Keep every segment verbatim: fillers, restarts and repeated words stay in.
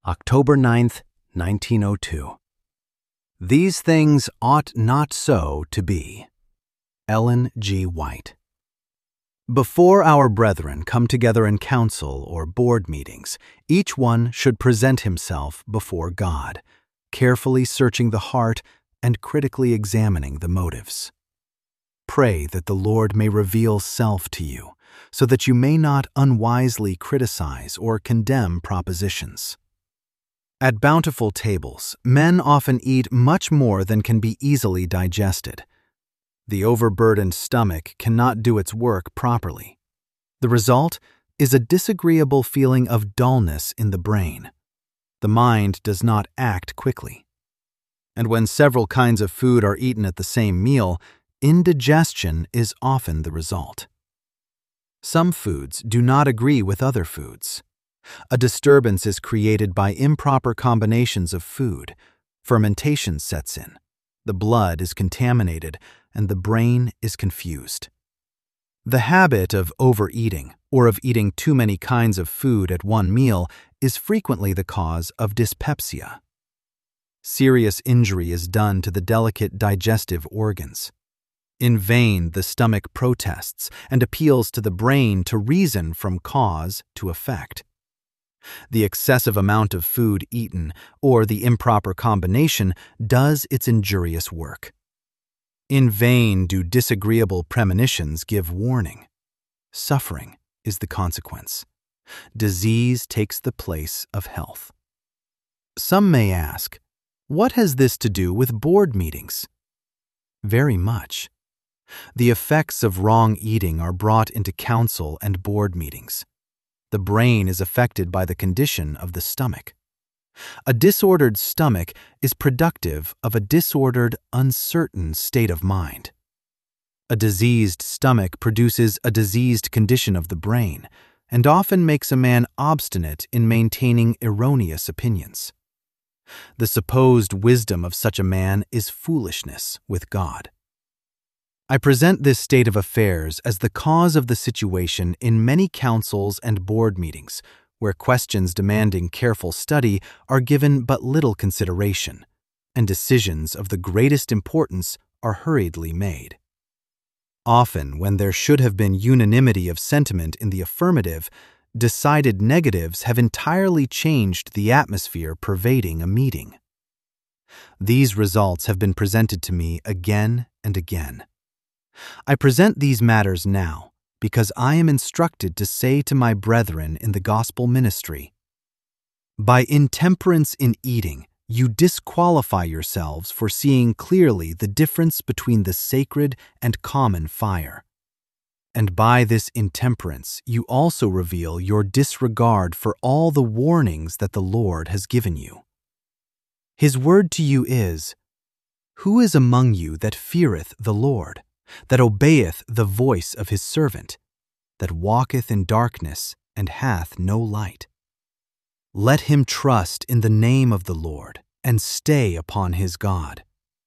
October ninth, nineteen oh two. These things ought not so to be. Ellen G. White. Before our brethren come together in council or board meetings, each one should present himself before God, carefully searching the heart and critically examining the motives. Pray that the Lord may reveal self to you, so that you may not unwisely criticize or condemn propositions. At bountiful tables, men often eat much more than can be easily digested. The overburdened stomach cannot do its work properly. The result is a disagreeable feeling of dullness in the brain. The mind does not act quickly. And when several kinds of food are eaten at the same meal, indigestion is often the result. Some foods do not agree with other foods. A disturbance is created by improper combinations of food. Fermentation sets in. The blood is contaminated, and the brain is confused. The habit of overeating, or of eating too many kinds of food at one meal, is frequently the cause of dyspepsia. Serious injury is done to the delicate digestive organs. In vain the stomach protests and appeals to the brain to reason from cause to effect. The excessive amount of food eaten, or the improper combination, does its injurious work. In vain do disagreeable premonitions give warning. Suffering is the consequence. Disease takes the place of health. Some may ask, what has this to do with board meetings? Very much. The effects of wrong eating are brought into council and board meetings. The brain is affected by the condition of the stomach. A disordered stomach is productive of a disordered, uncertain state of mind. A diseased stomach produces a diseased condition of the brain, and often makes a man obstinate in maintaining erroneous opinions. The supposed wisdom of such a man is foolishness with God. I present this state of affairs as the cause of the situation in many councils and board meetings, where questions demanding careful study are given but little consideration, and decisions of the greatest importance are hurriedly made. Often, when there should have been unanimity of sentiment in the affirmative, decided negatives have entirely changed the atmosphere pervading a meeting. These results have been presented to me again and again. I present these matters now because I am instructed to say to my brethren in the gospel ministry, by intemperance in eating, you disqualify yourselves for seeing clearly the difference between the sacred and common fire. And by this intemperance, you also reveal your disregard for all the warnings that the Lord has given you. His word to you is, who is among you that feareth the Lord, that obeyeth the voice of his servant, that walketh in darkness and hath no light? Let him trust in the name of the Lord, and stay upon his God.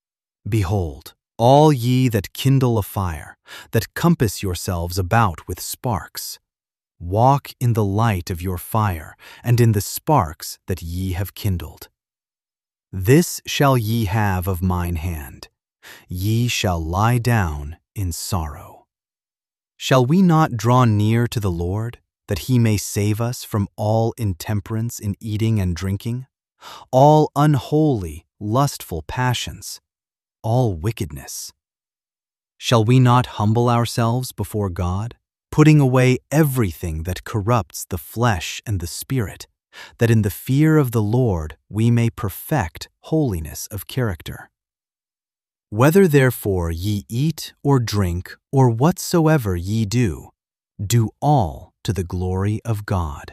Behold, all ye that kindle a fire, that compass yourselves about with sparks, walk in the light of your fire, and in the sparks that ye have kindled. This shall ye have of mine hand. Ye shall lie down in sorrow. Shall we not draw near to the Lord, that he may save us from all intemperance in eating and drinking, all unholy, lustful passions, all wickedness? Shall we not humble ourselves before God, putting away everything that corrupts the flesh and the spirit, that in the fear of the Lord we may perfect holiness of character? Whether therefore ye eat or drink, or whatsoever ye do, do all to the glory of God.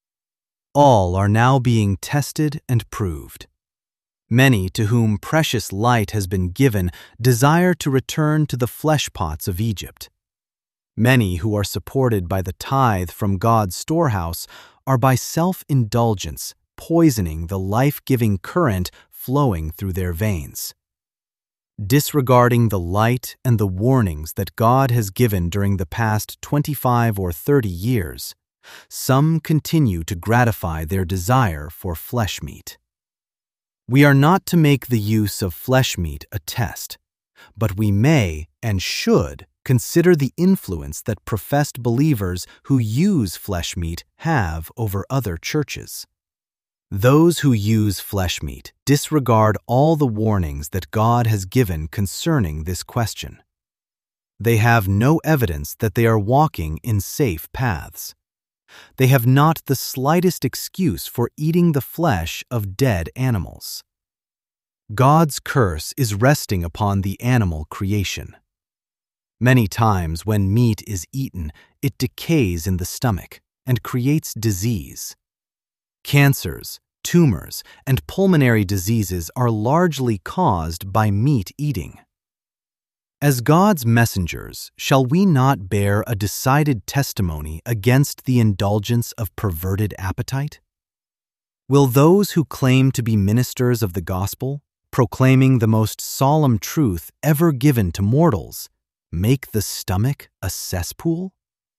All are now being tested and proved. Many to whom precious light has been given desire to return to the fleshpots of Egypt. Many who are supported by the tithe from God's storehouse are by self-indulgence poisoning the life-giving current flowing through their veins. Disregarding the light and the warnings that God has given during the past twenty-five or thirty years, Some continue to gratify their desire for flesh meat. We are not to make the use of flesh meat a test, but we may and should consider the influence that professed believers who use flesh meat have over other churches. Those who use flesh meat disregard all the warnings that God has given concerning this question. They have no evidence that they are walking in safe paths. They have not the slightest excuse for eating the flesh of dead animals. God's curse is resting upon the animal creation. Many times when meat is eaten, it decays in the stomach and creates disease. Cancers, tumors, and pulmonary diseases are largely caused by meat eating. As God's messengers, shall we not bear a decided testimony against the indulgence of perverted appetite? Will those who claim to be ministers of the gospel, proclaiming the most solemn truth ever given to mortals, make the stomach a cesspool?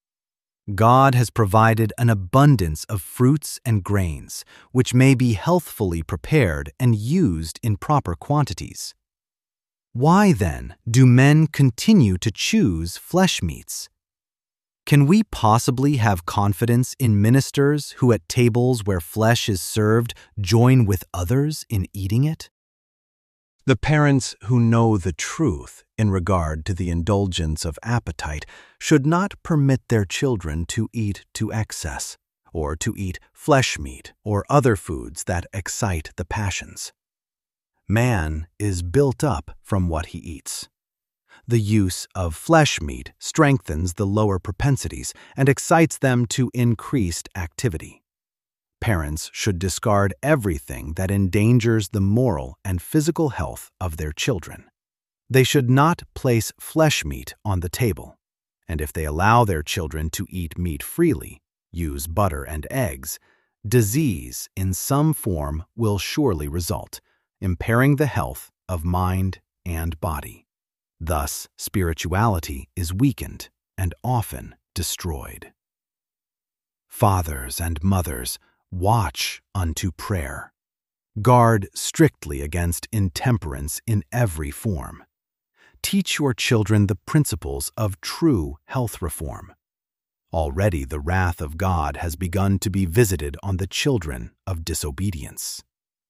God has provided an abundance of fruits and grains, which may be healthfully prepared and used in proper quantities. Why, then, do men continue to choose flesh meats? Can we possibly have confidence in ministers who at tables where flesh is served join with others in eating it? The parents who know the truth in regard to the indulgence of appetite should not permit their children to eat to excess, or to eat flesh meat or other foods that excite the passions. Man is built up from what he eats. The use of flesh meat strengthens the lower propensities and excites them to increased activity. Parents should discard everything that endangers the moral and physical health of their children. They should not place flesh meat on the table, and if they allow their children to eat meat freely, use butter and eggs, disease in some form will surely result, impairing the health of mind and body. Thus, spirituality is weakened and often destroyed. Fathers and mothers, watch unto prayer. Guard strictly against intemperance in every form. Teach your children the principles of true health reform. Already the wrath of God has begun to be visited on the children of disobedience.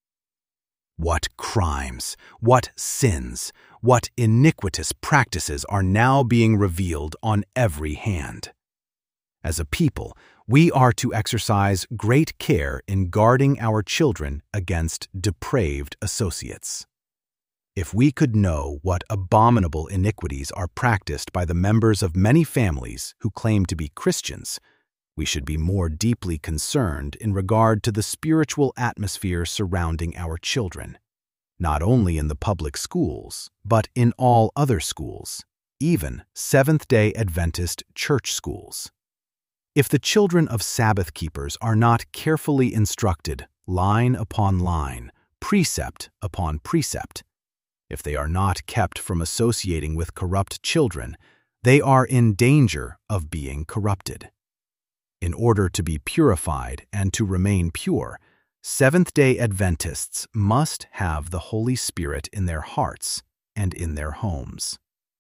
What crimes, what sins, what iniquitous practices are now being revealed on every hand. As a people, we are to exercise great care in guarding our children against depraved associates. If we could know what abominable iniquities are practiced by the members of many families who claim to be Christians, we should be more deeply concerned in regard to the spiritual atmosphere surrounding our children, not only in the public schools, but in all other schools, even Seventh-day Adventist church schools. If the children of Sabbath keepers are not carefully instructed, line upon line, precept upon precept, if they are not kept from associating with corrupt children, they are in danger of being corrupted. In order to be purified and to remain pure, Seventh-day Adventists must have the Holy Spirit in their hearts and in their homes.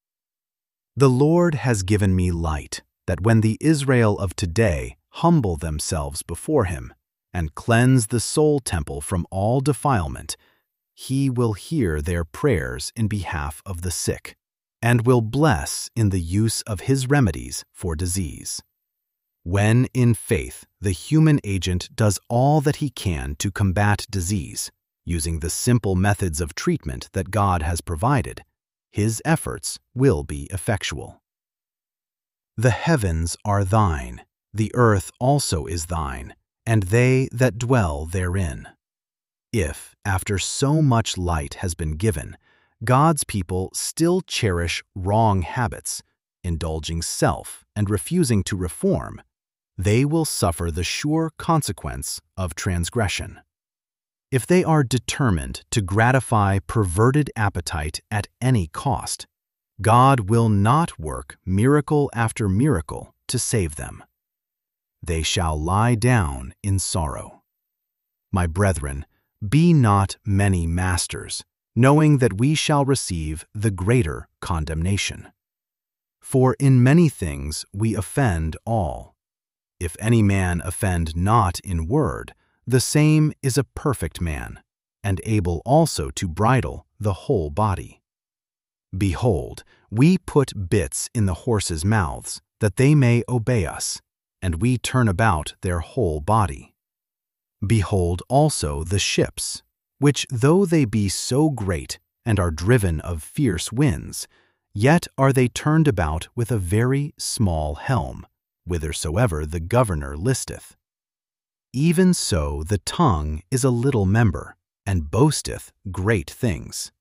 The Lord has given me light, that when the Israel of today humble themselves before Him and cleanse the soul temple from all defilement, He will hear their prayers in behalf of the sick, and will bless in the use of His remedies for disease. When, in faith, the human agent does all that he can to combat disease, using the simple methods of treatment that God has provided, his efforts will be effectual. The heavens are thine, the earth also is thine, and they that dwell therein. If, after so much light has been given, God's people still cherish wrong habits, indulging self and refusing to reform, they will suffer the sure consequence of transgression. If they are determined to gratify perverted appetite at any cost, God will not work miracle after miracle to save them. they shall lie down in sorrow. My brethren, be not many masters, knowing that we shall receive the greater condemnation. For in many things we offend all. If any man offend not in word, the same is a perfect man, and able also to bridle the whole body. Behold, we put bits in the horses' mouths, that they may obey us, and we turn about their whole body. Behold also the ships, which though they be so great, and are driven of fierce winds, yet are they turned about with a very small helm, whithersoever the governor listeth. Even so the tongue is a little member, and boasteth great things.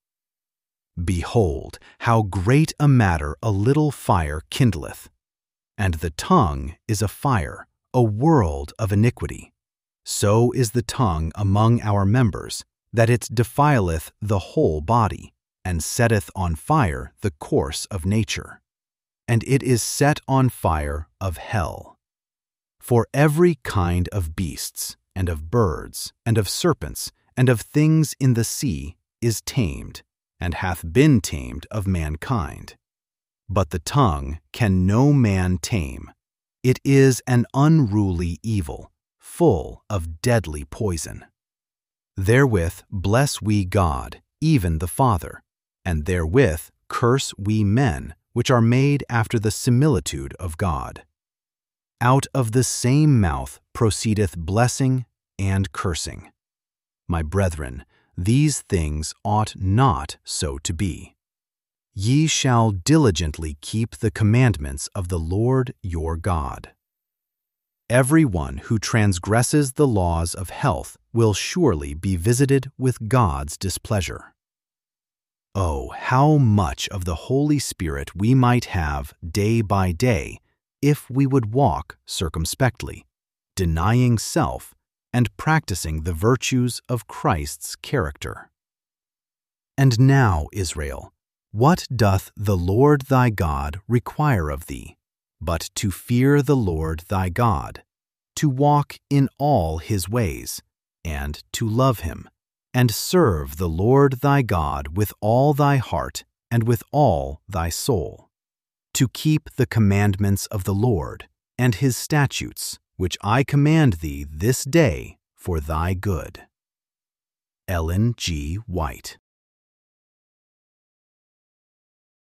Behold, how great a matter a little fire kindleth. And the tongue is a fire, a world of iniquity. So is the tongue among our members, that it defileth the whole body, and setteth on fire the course of nature. And it is set on fire of hell. For every kind of beasts, and of birds, and of serpents, and of things in the sea is tamed, and hath been tamed of mankind. But the tongue can no man tame. It is an unruly evil, full of deadly poison. Therewith bless we God, even the Father, and therewith curse we men, which are made after the similitude of God. Out of the same mouth proceedeth blessing and cursing. My brethren, these things ought not so to be. Ye shall diligently keep the commandments of the Lord your God. Every one who transgresses the laws of health will surely be visited with God's displeasure. Oh, how much of the Holy Spirit we might have day by day if we would walk circumspectly, denying self and practicing the virtues of Christ's character. And now, Israel, what doth the Lord thy God require of thee, but to fear the Lord thy God, to walk in all his ways, and to love him, and serve the Lord thy God with all thy heart and with all thy soul, to keep the commandments of the Lord and his statutes, which I command thee this day for thy good. Ellen G. White.